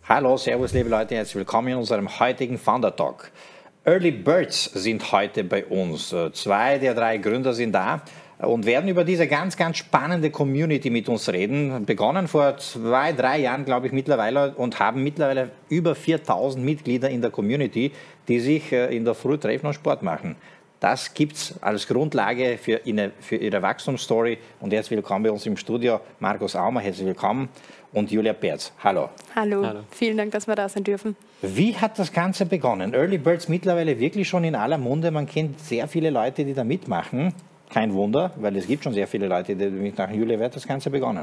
Hallo, servus liebe Leute, herzlich willkommen in unserem heutigen Founder Talk. Early Birds sind heute bei uns. 2 der 3 Gründer sind da und werden über diese ganz spannende Community mit uns reden. Begonnen vor 2, 3 Jahren, glaube ich, mittlerweile und haben mittlerweile über 4000 Mitglieder in der Community, die sich in der Früh treffen und Sport machen. Das gibt es als Grundlage für Ihre Wachstumsstory. Und herzlich willkommen bei uns im Studio, Markus Aumer, herzlich willkommen, und Julia Perz. Hallo. Hallo. Vielen Dank, dass wir da sein dürfen. Wie hat das Ganze begonnen? Early Birds mittlerweile wirklich schon in aller Munde. Man kennt sehr viele Leute, die da mitmachen. Kein Wunder, weil es gibt schon sehr viele Leute, die mitmachen. Julia, wie hat das Ganze begonnen?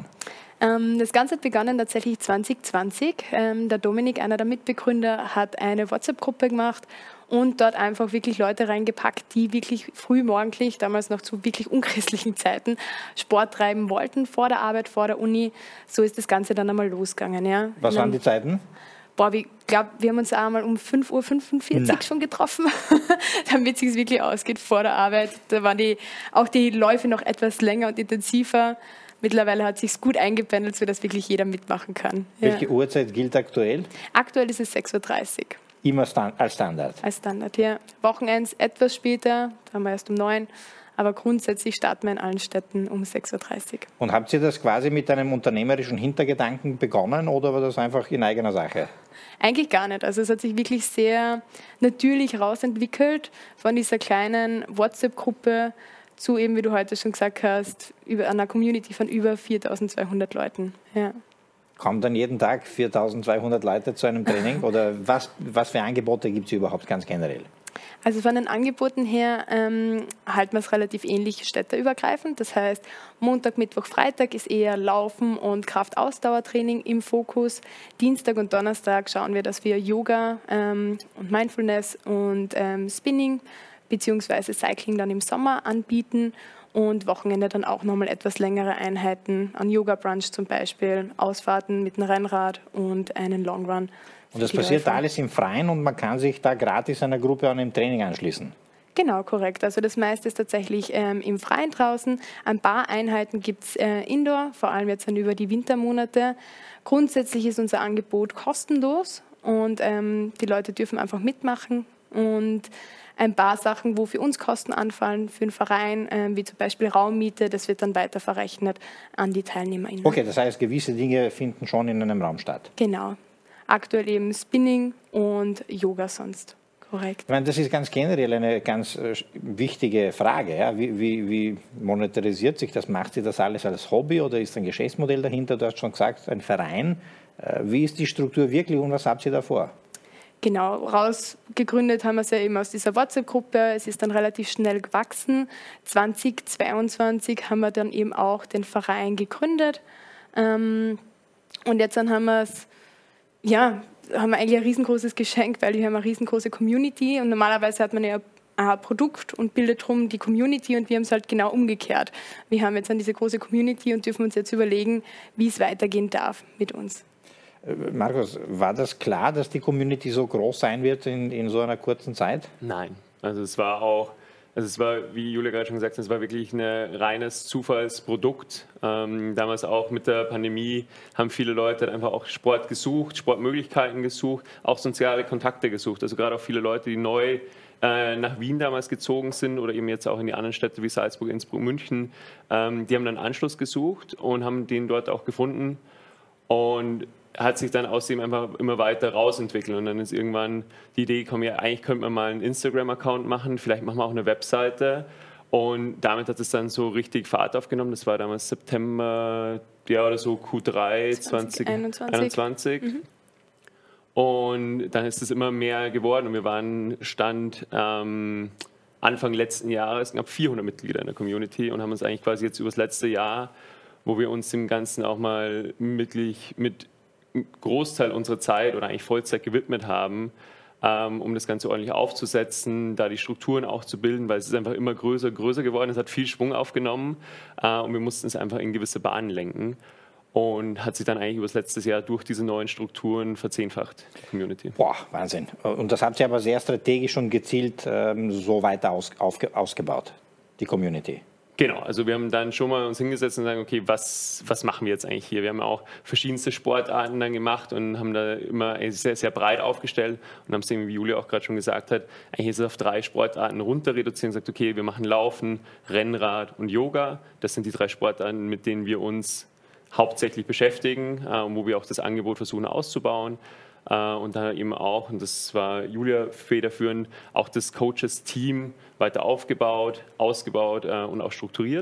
Das Ganze hat begonnen tatsächlich 2020. Der Dominik, einer der Mitbegründer, hat eine WhatsApp-Gruppe gemacht und dort einfach wirklich Leute reingepackt, die wirklich frühmorgendlich, damals noch zu wirklich unchristlichen Zeiten, Sport treiben wollten, vor der Arbeit, vor der Uni. So ist das Ganze dann einmal losgegangen. Ja. Was waren die Zeiten? Ich glaube, wir haben uns auch einmal um 5:45 Uhr schon getroffen, damit es sich wirklich ausgeht vor der Arbeit. Da waren auch die Läufe noch etwas länger und intensiver. Mittlerweile hat es sich gut eingependelt, sodass wirklich jeder mitmachen kann. Welche Uhrzeit gilt aktuell? Aktuell ist es 6:30 Uhr. Immer als Standard? Als Standard, ja. Wochenends etwas später, da haben wir erst um 9 Uhr. Aber grundsätzlich starten wir in allen Städten um 6:30 Uhr. Und habt ihr das quasi mit einem unternehmerischen Hintergedanken begonnen oder war das einfach in eigener Sache? Eigentlich gar nicht. Also es hat sich wirklich sehr natürlich rausentwickelt von dieser kleinen WhatsApp-Gruppe zu eben, wie du heute schon gesagt hast, einer Community von über 4200 Leuten. Ja. Kommen dann jeden Tag 4200 Leute zu einem Training oder was für Angebote gibt es überhaupt ganz generell? Also von den Angeboten her halten wir es relativ ähnlich städteübergreifend. Das heißt, Montag, Mittwoch, Freitag ist eher Laufen und Kraft-Ausdauertraining im Fokus. Dienstag und Donnerstag schauen wir, dass wir Yoga und Mindfulness und Spinning bzw. Cycling dann im Sommer anbieten. Und Wochenende dann auch nochmal etwas längere Einheiten an Yoga-Brunch zum Beispiel, Ausfahrten mit einem Rennrad und einen Long Run. Und das passiert alles im Freien und man kann sich da gratis einer Gruppe an einem Training anschließen? Genau, korrekt. Also das meiste ist tatsächlich im Freien draußen. Ein paar Einheiten gibt es indoor, vor allem jetzt dann über die Wintermonate. Grundsätzlich ist unser Angebot kostenlos und die Leute dürfen einfach mitmachen. Und ein paar Sachen, wo für uns Kosten anfallen, für den Verein, wie zum Beispiel Raummiete, das wird dann weiter verrechnet an die TeilnehmerInnen. Okay, das heißt, gewisse Dinge finden schon in einem Raum statt. Genau. Aktuell eben Spinning und Yoga sonst. Korrekt. Ich meine, das ist ganz generell eine ganz wichtige Frage. Ja? Wie monetarisiert sich das? Macht sie das alles als Hobby oder ist ein Geschäftsmodell dahinter? Du hast schon gesagt, ein Verein. Wie ist die Struktur wirklich und was habt ihr da vor? Genau, rausgegründet haben wir es ja eben aus dieser WhatsApp-Gruppe. Es ist dann relativ schnell gewachsen. 2022 haben wir dann eben auch den Verein gegründet. Und jetzt dann haben wir eigentlich ein riesengroßes Geschenk, weil wir haben eine riesengroße Community und normalerweise hat man ja ein Produkt und bildet drum die Community und wir haben es halt genau umgekehrt. Wir haben jetzt dann diese große Community und dürfen uns jetzt überlegen, wie es weitergehen darf mit uns. Markus, war das klar, dass die Community so groß sein wird in so einer kurzen Zeit? Nein, also es war, wie Julia gerade schon gesagt hat, es war wirklich ein reines Zufallsprodukt. Damals auch mit der Pandemie haben viele Leute einfach auch Sport gesucht, Sportmöglichkeiten gesucht, auch soziale Kontakte gesucht. Also gerade auch viele Leute, die neu nach Wien damals gezogen sind oder eben jetzt auch in die anderen Städte wie Salzburg, Innsbruck, München, die haben dann Anschluss gesucht und haben den dort auch gefunden und hat sich dann aus dem einfach immer weiter rausentwickelt und dann ist irgendwann die Idee gekommen, ja eigentlich könnte man mal einen Instagram-Account machen, vielleicht machen wir auch eine Webseite und damit hat es dann so richtig Fahrt aufgenommen, das war damals September, ja oder so Q3 2021 und dann ist es immer mehr geworden und wir waren Stand Anfang letzten Jahres knapp 400 Mitglieder in der Community und haben uns eigentlich quasi jetzt über das letzte Jahr, wo wir uns dem Ganzen auch mal wirklich mit Großteil unserer Zeit oder eigentlich Vollzeit gewidmet haben, um das Ganze ordentlich aufzusetzen, da die Strukturen auch zu bilden, weil es ist einfach immer größer geworden, es hat viel Schwung aufgenommen und wir mussten es einfach in gewisse Bahnen lenken und hat sich dann eigentlich über das letzte Jahr durch diese neuen Strukturen verzehnfacht, die Community. Boah, Wahnsinn. Und das habt ihr aber sehr strategisch und gezielt so weiter ausgebaut, die Community. Genau, also wir haben dann schon mal uns hingesetzt und sagen, okay, was machen wir jetzt eigentlich hier? Wir haben auch verschiedenste Sportarten dann gemacht und haben da immer sehr, sehr breit aufgestellt und haben es, wie Julia auch gerade schon gesagt hat, eigentlich ist es auf 3 Sportarten runter reduziert und gesagt, okay, wir machen Laufen, Rennrad und Yoga. Das sind die 3 Sportarten, mit denen wir uns hauptsächlich beschäftigen, wo wir auch das Angebot versuchen auszubauen. Und dann eben auch, und das war Julia federführend, auch das Coaches-Team weiter aufgebaut, ausgebaut und auch strukturiert,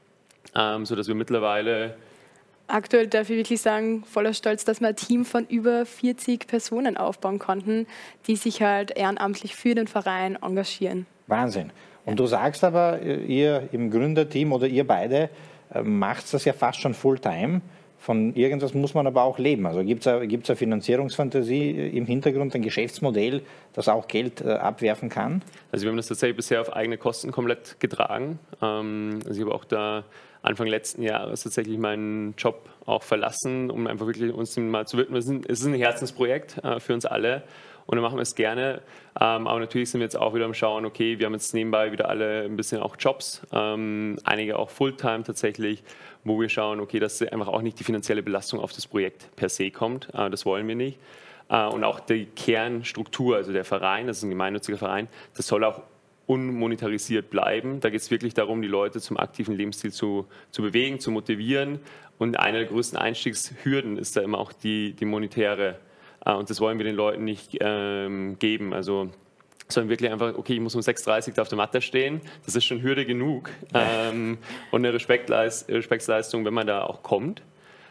sodass wir mittlerweile... Aktuell darf ich wirklich sagen, voller Stolz, dass wir ein Team von über 40 Personen aufbauen konnten, die sich halt ehrenamtlich für den Verein engagieren. Wahnsinn. Und du sagst aber, ihr im Gründerteam oder ihr beide macht das ja fast schon Fulltime. Von irgendwas muss man aber auch leben. Also gibt es eine Finanzierungsfantasie im Hintergrund, ein Geschäftsmodell, das auch Geld abwerfen kann? Also wir haben das tatsächlich bisher auf eigene Kosten komplett getragen. Also ich habe auch da Anfang letzten Jahres tatsächlich meinen Job auch verlassen, um einfach wirklich uns mal zu widmen. Es ist ein Herzensprojekt für uns alle. Und dann machen wir es gerne. Aber natürlich sind wir jetzt auch wieder am Schauen, okay, wir haben jetzt nebenbei wieder alle ein bisschen auch Jobs, einige auch Fulltime tatsächlich, wo wir schauen, okay, dass einfach auch nicht die finanzielle Belastung auf das Projekt per se kommt. Das wollen wir nicht. Und auch die Kernstruktur, also der Verein, das ist ein gemeinnütziger Verein, das soll auch unmonetarisiert bleiben. Da geht es wirklich darum, die Leute zum aktiven Lebensstil zu bewegen, zu motivieren. Und eine der größten Einstiegshürden ist da immer auch die monetäre. Und das wollen wir den Leuten nicht geben. Also sondern wirklich einfach, okay, ich muss um 6:30 Uhr auf der Matte stehen. Das ist schon Hürde genug. Und eine Respektsleistung, wenn man da auch kommt.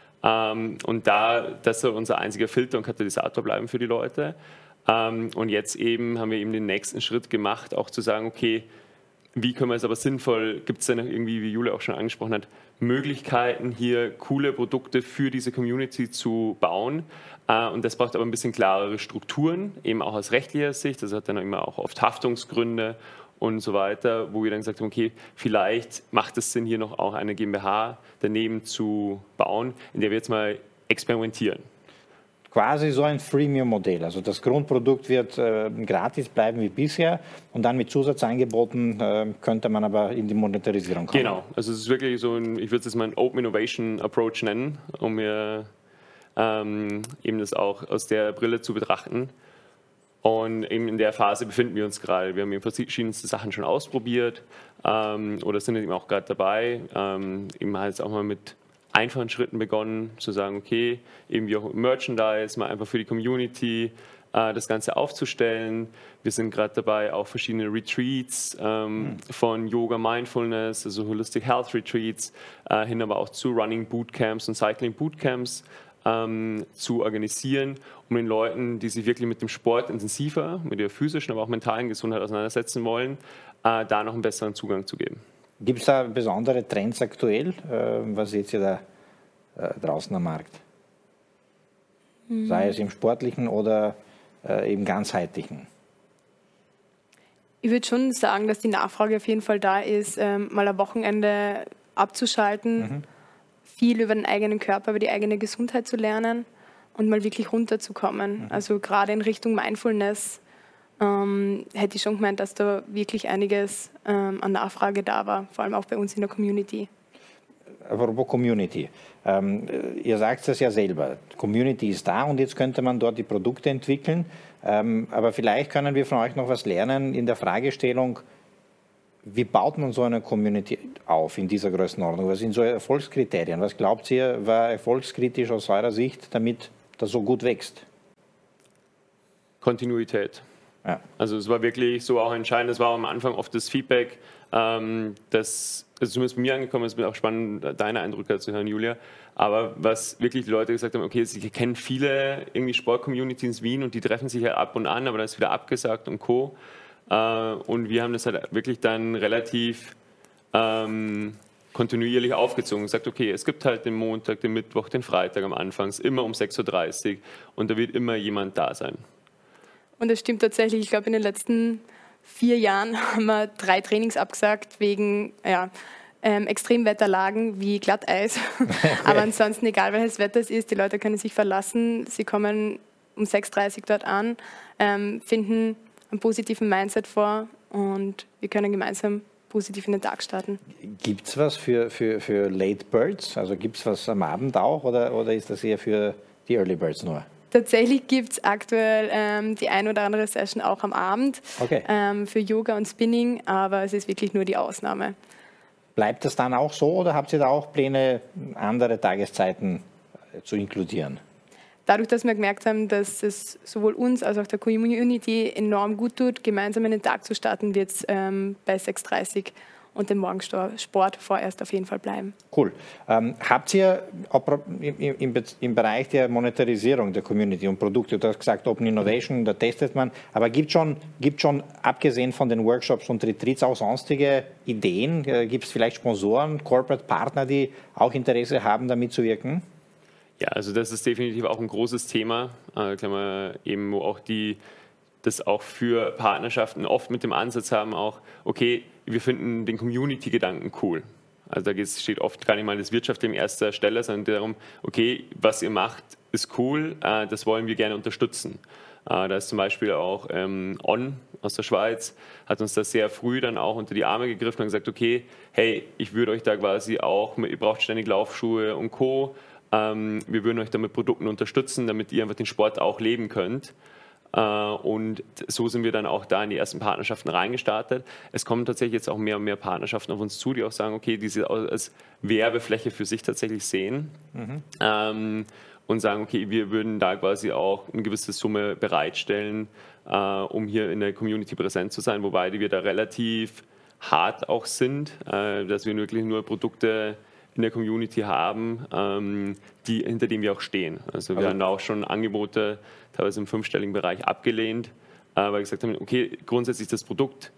Und das soll unser einziger Filter und Katalysator bleiben für die Leute. Und jetzt eben haben wir eben den nächsten Schritt gemacht, auch zu sagen, okay, wie können wir es aber sinnvoll, gibt es denn irgendwie, wie Julia auch schon angesprochen hat, Möglichkeiten, hier coole Produkte für diese Community zu bauen. Und das braucht aber ein bisschen klarere Strukturen, eben auch aus rechtlicher Sicht. Das hat dann immer auch oft Haftungsgründe und so weiter, wo wir dann gesagt haben, okay, vielleicht macht es Sinn, hier noch auch eine GmbH daneben zu bauen, in der wir jetzt mal experimentieren. Quasi so ein Freemium-Modell. Also das Grundprodukt wird gratis bleiben wie bisher und dann mit Zusatzangeboten könnte man aber in die Monetarisierung kommen. Genau, also es ist wirklich so ich würde es mal einen Open Innovation Approach nennen, um mir eben das auch aus der Brille zu betrachten. Und eben in der Phase befinden wir uns gerade. Wir haben eben verschiedenste Sachen schon ausprobiert oder sind eben auch gerade dabei, eben halt auch mal mit einfachen Schritten begonnen, zu sagen, okay, eben wie auch Merchandise, mal einfach für die Community das Ganze aufzustellen. Wir sind gerade dabei, auch verschiedene Retreats von Yoga, Mindfulness, also Holistic Health Retreats, hin aber auch zu Running Bootcamps und Cycling Bootcamps zu organisieren, um den Leuten, die sich wirklich mit dem Sport intensiver, mit der physischen, aber auch mentalen Gesundheit auseinandersetzen wollen, da noch einen besseren Zugang zu geben. Gibt es da besondere Trends aktuell? Was seht ihr da draußen am Markt? Sei es im sportlichen oder im ganzheitlichen? Ich würde schon sagen, dass die Nachfrage auf jeden Fall da ist, mal ein Wochenende abzuschalten, viel über den eigenen Körper, über die eigene Gesundheit zu lernen und mal wirklich runterzukommen. Also gerade in Richtung Mindfulness hätte ich schon gemeint, dass da wirklich einiges an Nachfrage da war, vor allem auch bei uns in der Community. Apropos Community. Ihr sagt es ja selber, Community ist da und jetzt könnte man dort die Produkte entwickeln. Aber vielleicht können wir von euch noch was lernen in der Fragestellung, wie baut man so eine Community auf in dieser Größenordnung? Was sind so Erfolgskriterien? Was glaubt ihr, war erfolgskritisch aus eurer Sicht, damit das so gut wächst? Kontinuität. Ja. Also es war wirklich so auch entscheidend, es war am Anfang oft das Feedback, das ist zumindest bei mir angekommen, es ist auch spannend, deine Eindrücke zu hören, Julia, aber was wirklich die Leute gesagt haben, okay, sie kennen viele irgendwie Sport-Communities in Wien und die treffen sich ja ab und an, aber dann ist wieder abgesagt und Co. Und wir haben das halt wirklich dann relativ kontinuierlich aufgezogen und gesagt, okay, es gibt halt den Montag, den Mittwoch, den Freitag am Anfang, immer um 6:30 Uhr und da wird immer jemand da sein. Und das stimmt tatsächlich. Ich glaube, in den letzten 4 Jahren haben wir 3 Trainings abgesagt wegen Extremwetterlagen wie Glatteis. Aber ansonsten, egal welches Wetter es ist, die Leute können sich verlassen. Sie kommen um 6:30 Uhr dort an, finden einen positiven Mindset vor und wir können gemeinsam positiv in den Tag starten. Gibt es was für Late Birds? Also gibt es was am Abend auch oder ist das eher für die Early Birds nur? Tatsächlich gibt es aktuell die ein oder andere Session auch am Abend für Yoga und Spinning, aber es ist wirklich nur die Ausnahme. Bleibt das dann auch so oder habt ihr da auch Pläne, andere Tageszeiten zu inkludieren? Dadurch, dass wir gemerkt haben, dass es sowohl uns als auch der Community enorm gut tut, gemeinsam in den Tag zu starten, wird es bei 6:30 und dem Morgensport vorerst auf jeden Fall bleiben. Cool. Habt ihr im Bereich der Monetarisierung der Community und Produkte, du hast gesagt Open Innovation, da testet man, aber gibt schon abgesehen von den Workshops und Retreats auch sonstige Ideen? Gibt es vielleicht Sponsoren, Corporate Partner, die auch Interesse haben, da mitzuwirken? Ja, also das ist definitiv auch ein großes Thema, eben wo auch das auch für Partnerschaften oft mit dem Ansatz haben, auch, okay, wir finden den Community-Gedanken cool. Also da steht oft gar nicht mal das Wirtschaft an erster Stelle, sondern darum, okay, was ihr macht, ist cool, das wollen wir gerne unterstützen. Da ist zum Beispiel auch On aus der Schweiz, hat uns das sehr früh dann auch unter die Arme gegriffen und gesagt, okay, hey, ich würde euch da quasi auch, ihr braucht ständig Laufschuhe und Co., wir würden euch da mit Produkten unterstützen, damit ihr einfach den Sport auch leben könnt. Und so sind wir dann auch da in die ersten Partnerschaften reingestartet. Es kommen tatsächlich jetzt auch mehr und mehr Partnerschaften auf uns zu, die auch sagen, okay, die sie als Werbefläche für sich tatsächlich sehen. Und sagen, okay, wir würden da quasi auch eine gewisse Summe bereitstellen, um hier in der Community präsent zu sein, wobei wir da relativ hart auch sind, dass wir wirklich nur Produkte in der Community haben, hinter denen wir auch stehen. Also wir haben da auch schon Angebote, teilweise im 5-stelligen Bereich, abgelehnt, weil wir gesagt haben, okay, grundsätzlich das Produkt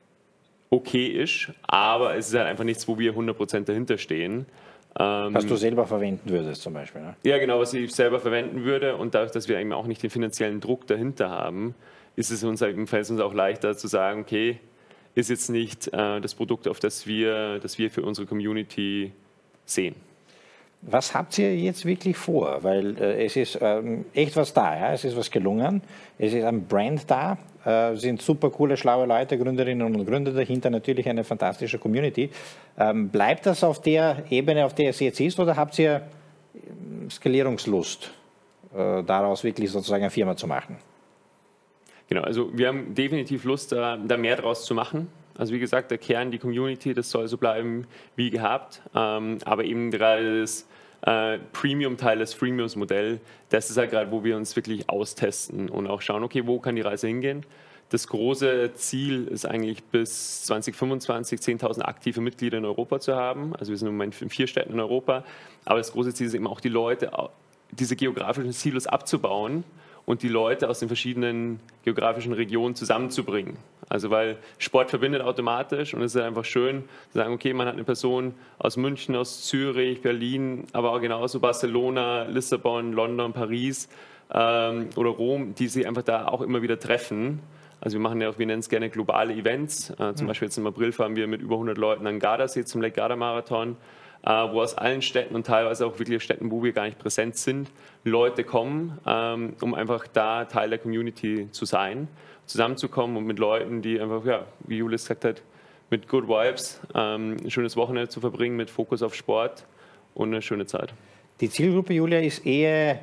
okay ist, aber es ist halt einfach nichts, wo wir 100% dahinter stehen. Was du selber verwenden würdest zum Beispiel, ne? Ja, genau, was ich selber verwenden würde, und dadurch, dass wir eben auch nicht den finanziellen Druck dahinter haben, fällt es uns auch leichter zu sagen, okay, ist jetzt nicht das Produkt, auf das wir für unsere Community sehen. Was habt ihr jetzt wirklich vor? Weil es ist echt was da, ja? Es ist was gelungen, es ist ein Brand da, sind super coole, schlaue Leute, Gründerinnen und Gründer dahinter, natürlich eine fantastische Community. Bleibt das auf der Ebene, auf der es jetzt ist, oder habt ihr Skalierungslust, daraus wirklich sozusagen eine Firma zu machen? Genau, also wir haben definitiv Lust, da mehr draus zu machen. Also wie gesagt, der Kern, die Community, das soll so bleiben wie gehabt. Aber eben gerade das Premium-Teil, das Freemiums-Modell, das ist halt gerade, wo wir uns wirklich austesten und auch schauen, okay, wo kann die Reise hingehen. Das große Ziel ist eigentlich bis 2025 10.000 aktive Mitglieder in Europa zu haben. Also wir sind im Moment in 4 Städten in Europa. Aber das große Ziel ist eben auch, die Leute, diese geografischen Silos abzubauen und die Leute aus den verschiedenen geografischen Regionen zusammenzubringen. Also weil Sport verbindet automatisch und es ist einfach schön zu sagen, okay, man hat eine Person aus München, aus Zürich, Berlin, aber auch genauso Barcelona, Lissabon, London, Paris oder Rom, die sich einfach da auch immer wieder treffen. Also wir machen ja auch, wir nennen es gerne globale Events. Zum Beispiel jetzt im April fahren wir mit über 100 Leuten an Gardasee zum Lake Garda Marathon, wo aus allen Städten und teilweise auch wirklich Städten, wo wir gar nicht präsent sind, Leute kommen, um einfach da Teil der Community zu sein, zusammenzukommen und mit Leuten, die einfach, ja, wie Julius gesagt hat, mit Good Vibes ein schönes Wochenende zu verbringen, mit Fokus auf Sport und eine schöne Zeit. Die Zielgruppe, Julia, ist eher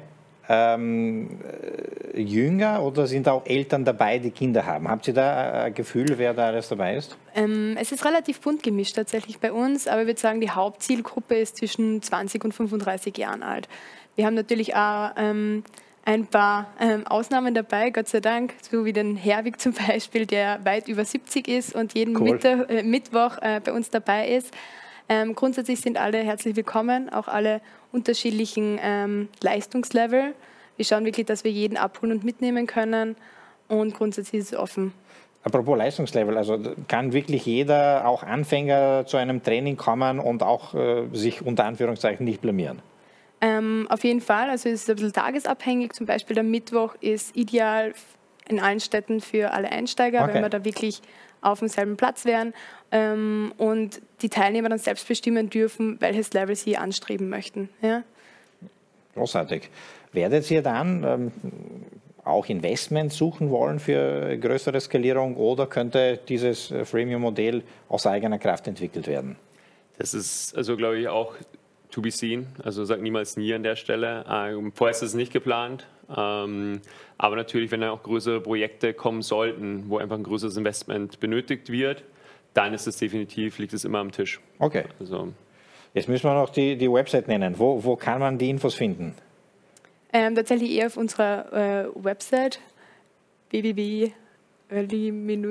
jünger oder sind auch Eltern dabei, die Kinder haben? Habt ihr da ein Gefühl, wer da alles dabei ist? Es ist relativ bunt gemischt tatsächlich bei uns, aber ich würde sagen, die Hauptzielgruppe ist zwischen 20 und 35 Jahren alt. Wir haben natürlich auch ein paar Ausnahmen dabei, Gott sei Dank, so wie den Herwig zum Beispiel, der weit über 70 ist und jeden Mittwoch bei uns dabei ist. Grundsätzlich sind alle herzlich willkommen, auch alle unterschiedlichen Leistungslevel. Wir schauen wirklich, dass wir jeden abholen und mitnehmen können und grundsätzlich ist es offen. Apropos Leistungslevel, also kann wirklich jeder, auch Anfänger, zu einem Training kommen und auch sich unter Anführungszeichen nicht blamieren? Auf jeden Fall, also es ist ein bisschen tagesabhängig. Zum Beispiel der Mittwoch ist ideal in allen Städten für alle Einsteiger, wenn wir da wirklich auf demselben Platz wären und die Teilnehmer dann selbst bestimmen dürfen, welches Level sie anstreben möchten. Ja? Großartig. Werdet ihr dann auch Investment suchen wollen für größere Skalierung oder könnte dieses Freemium-Modell aus eigener Kraft entwickelt werden? Das ist also, glaube ich, auch to be seen. Also sag niemals nie an der Stelle. Vorher ist es nicht geplant. Aber natürlich, wenn dann auch größere Projekte kommen sollten, wo einfach ein größeres Investment benötigt wird, dann ist es definitiv, liegt es immer am Tisch. Okay. Also, jetzt müssen wir noch die Website nennen. Wo kann man die Infos finden? Tatsächlich eher auf unserer Website www.early-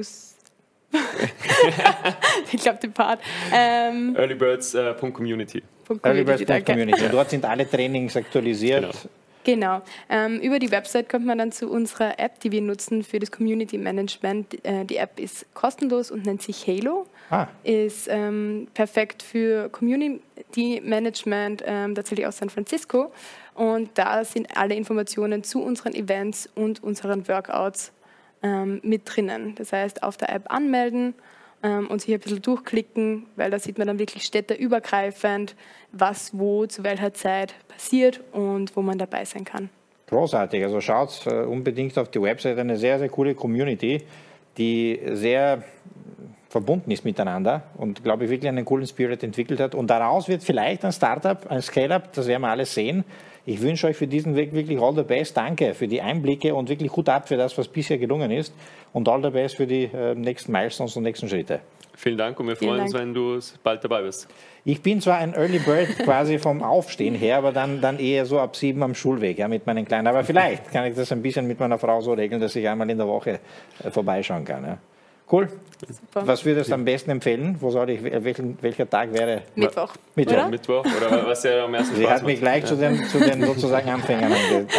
ich glaube, den Part. earlybirds.community. Earlybirds.community. Und dort sind alle Trainings aktualisiert. Genau. Über die Website kommt man dann zu unserer App, die wir nutzen für das Community Management. Die App ist kostenlos und nennt sich Halo. Ist perfekt für Community Management, tatsächlich aus San Francisco. Und da sind alle Informationen zu unseren Events und unseren Workouts mit drinnen. Das heißt, auf der App anmelden und sich ein bisschen durchklicken, weil da sieht man dann wirklich städteübergreifend, was wo zu welcher Zeit passiert und wo man dabei sein kann. Großartig, also schaut unbedingt auf die Website, eine sehr, sehr coole Community, die sehr verbunden ist miteinander und, glaube ich, wirklich einen coolen Spirit entwickelt hat. Und daraus wird vielleicht ein Startup, ein Scale-Up, das werden wir alles sehen. Ich wünsche euch für diesen Weg wirklich all the best. Danke für die Einblicke und wirklich Hut ab für das, was bisher gelungen ist. Und all the best für die nächsten Milestones und nächsten Schritte. Vielen Dank und wir freuen uns, wenn du bald dabei bist. Ich bin zwar ein Early Bird quasi vom Aufstehen her, aber dann eher so ab 7 am Schulweg, ja, mit meinen Kleinen. Aber vielleicht kann ich das ein bisschen mit meiner Frau so regeln, dass ich einmal in der Woche vorbeischauen kann. Ja. Cool. Super. Was würdest du am besten empfehlen? Wo soll ich, welcher Tag wäre? Mittwoch. Mittwoch oder was ja am ersten Spaß Sie hat mich gleich zu den sozusagen Anfängern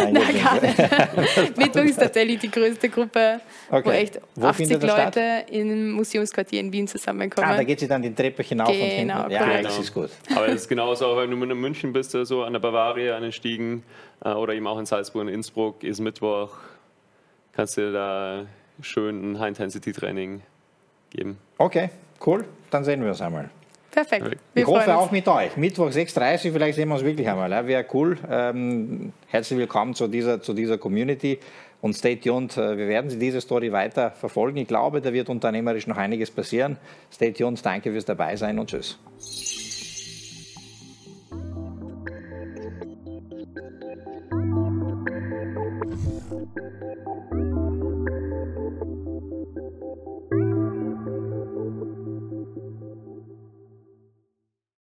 Mittwoch ist tatsächlich die größte Gruppe, wo echt 80 Leute im Museumsquartier in Wien zusammenkommen. Da geht sie dann die Treppe hinauf und hinten. Ja, das ist gut. Aber das ist genauso, auch wenn du in München bist, so an der Bavaria, an den Stiegen oder eben auch in Salzburg und Innsbruck, ist Mittwoch, kannst du da schön ein High-Intensity-Training geben. Okay, cool. Dann sehen wir uns einmal. Perfekt. Ich hoffe auch mit euch. Mittwoch 6:30 Uhr, vielleicht sehen wir uns wirklich einmal. Ja, wäre cool. Herzlich willkommen zu dieser Community und stay tuned. Wir werden diese Story weiter verfolgen. Ich glaube, da wird unternehmerisch noch einiges passieren. Stay tuned. Danke fürs Dabeisein und tschüss.